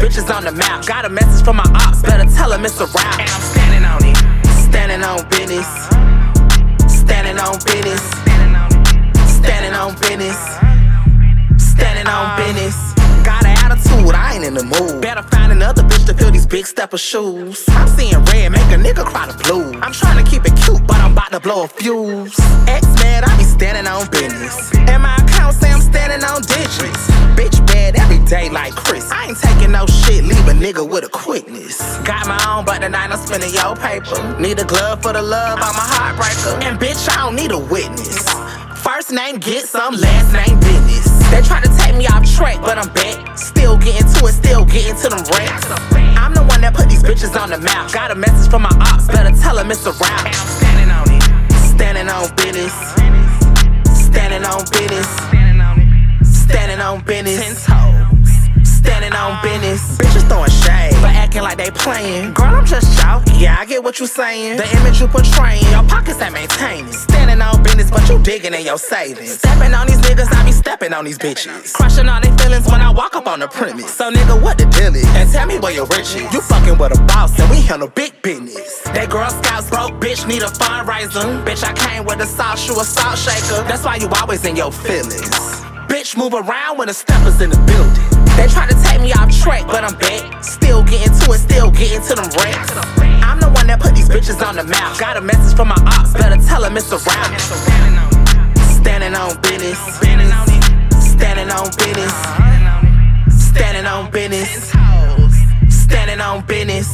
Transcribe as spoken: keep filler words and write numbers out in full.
bitches on the map. Got a message from my ops, better tell them it's a wrap. And I'm standing on it, standing on business, standing on business, standing on business, standing on business. Got an attitude, I ain't in the mood. Better find another bitch to fill these big stepper shoes. I'm seeing red, make a nigga cry the blues. I'm trying to keep it cute, but I'm about to blow a fuse. X-Man, I be standing on business, and my account say I'm standing on digits. Bitch bad every day like Chris. I ain't taking no shit, leave a nigga with a quickness. Got my own, but tonight I'm spending your paper. Need a glove for the love, I'm a heartbreaker. And bitch, I don't need a witness. First name get some, last name business. They try to take me off track, but I'm back. Still getting to it, still getting to them racks. I'm the one that put these bitches on the map. Got a message from my ops, better tell them it's a wrap. And I'm standing on it, standing on business, standing on business, standing on business, standing on business. Bitches throwing shade, but acting like they playing. Girl, I'm just joking, yeah, I get what you saying. The image you portraying, your pockets ain't maintaining. Standing on business, but you digging in your savings. Stepping on these niggas, I be stepping on these bitches. Crushing all their feelings when I walk up on the premise. So nigga, what the deal is? And tell me where your rich is. You fucking with a boss and we handle big business. They Girl Scouts broke, bitch, need a fundraiser. Bitch, I came with a sauce, you a salt shaker. That's why you always in your feelings. Bitch, move around when the steppers in the building. They try to take me off track, but I'm back. Still getting to it, still getting to them racks. I'm the one that put these bitches on the map. Got a message from my ops, better tell them it's a wrap. Standing on business, standing on business, standing on business, standing on business.